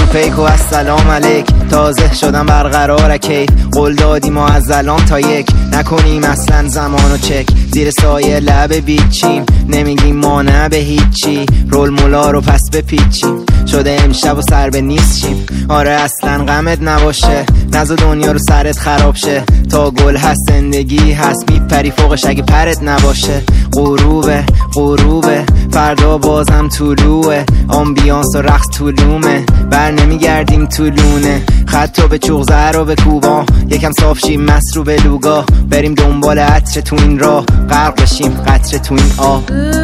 فیک و السلام علیک. تازه شدم برقرار کیف، قول دادیم و از الان تا یک نکنیم اصلا زمانو چک. زیر سایه لب بیچیم نمیگیم ما نه به هیچی، رول مولا رو پس بپیچیم شده امشب و سر به نیست شیم. آره اصلا غمت نباشه، نزا دنیا رو سرت خراب شه. تا گل هست زندگی هست، میپری فوقش اگه پرت نباشه. غروبه غروبه فردا بازم طلوعه، آمبیانس و رقص طولومه، بر نمیگردیم طولونه. خطا به چوغ زهر و به کوبا، یکم صاف شیم مست رو به لوگا. بریم دنبال عطر تو این راه، غرق بشیم قطره تو این آب.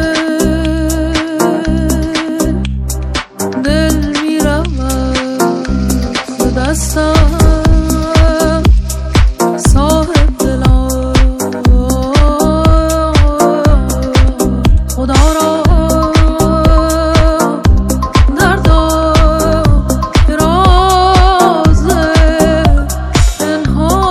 دل میرود ز دستم صاحب دلا، خدا را دردا که راز پنهان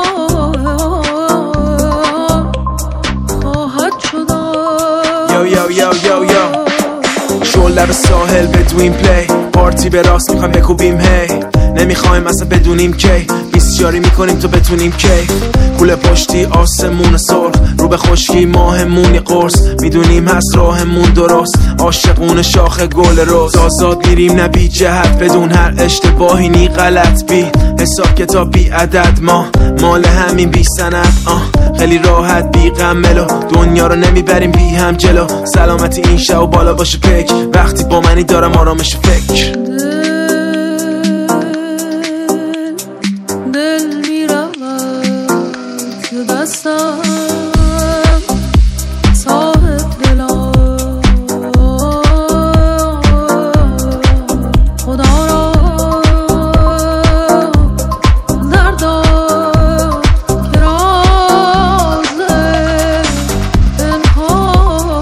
خواهد شدن. یو یو یو یو یو شل لب ساحل بدویم پلی، پارتی به راست میخوایم بکوبیم هی، نمیخوایم اصلا بدونیم کی، بیسیاری میکنیم تو بتونیم کی. کوله پشتی آسمون سرخ رو به خشکی ماهمونی قرص، میدونیم هست راهمون درست، عاشقون شاخ گل روز. آزاد میریم نه بی جهت، بدون هر اشتباهی نی غلط بی حساب کتاب بی عدد، ما مال همین بی سند. خیلی راحت بی غم ملو، دنیا رو نمیبریم بی هم جلو. سلامتی این شب و بالا باشه پک، وقتی با منی دارم آرامش فکر. دل میرود ز دستم صاحب دلا، خدا را دردا که راز پنهان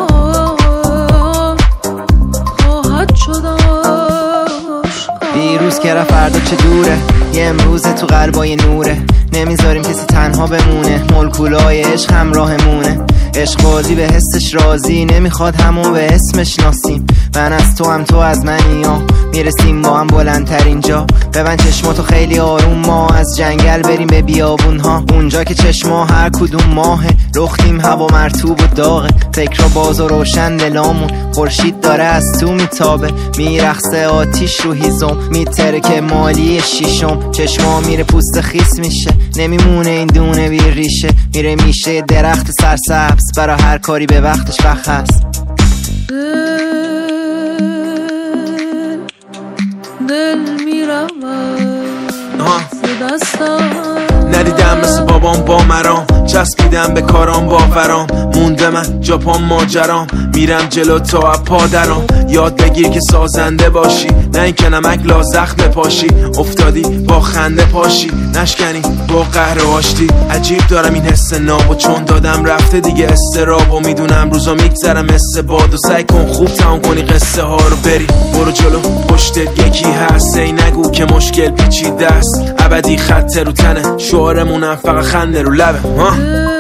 خواهد شدن. دیروز که رفت فردا چه دوره، یه امروز تو قلبای نوره. نمیذاریم کسی تنها بمونه، مولکولای عشق همراهمونه. عشق بازی به حسش راضی، نمیخواد همو به اسمش ناسیم. من از تو هم تو از منی ها، میرسیم با هم بلندتر اینجا. ببند چشماتو خیلی آروم، ما از جنگل بریم به بیابون ها. اونجا که چشما هر کدوم ماهه، رختیم هوا مرطوب و داغه. فکر باز و روشن دلامون، خورشید داره از تو میتابه. میرخصه آتیش رو هیزم، میتره که مالی شیشم. چشما میره پوست خیس میشه، نمیمونه این دونه بی ریشه. میره میشه درخت سرسبز، برا هر کاری به وقتش وقت هست. دل میرود ز دستم، ندیدم مثل بابام با مرام، چسبیدم به کارام باورام. مونده من جاپام ماجرام، میرم جلو تا پا درام. یاد بگیر که سازنده باشی، نه این که نمک لا زخم بپاشی. افتادی با خنده پاشی، نشکنی با قهر و آشتی. عجیب دارم این حس ناب، و چون دادم رفته دیگه استراب. و میدونم روزا میگذرم مثل باد، و سعی کن خوب تمام کنی قصه ها رو. بری برو جلو پشتت یکی هست، ای نگو که مشکل پیچیده است. ابدی خط رو تنه، شعارمونم فقط خنده رو لبه.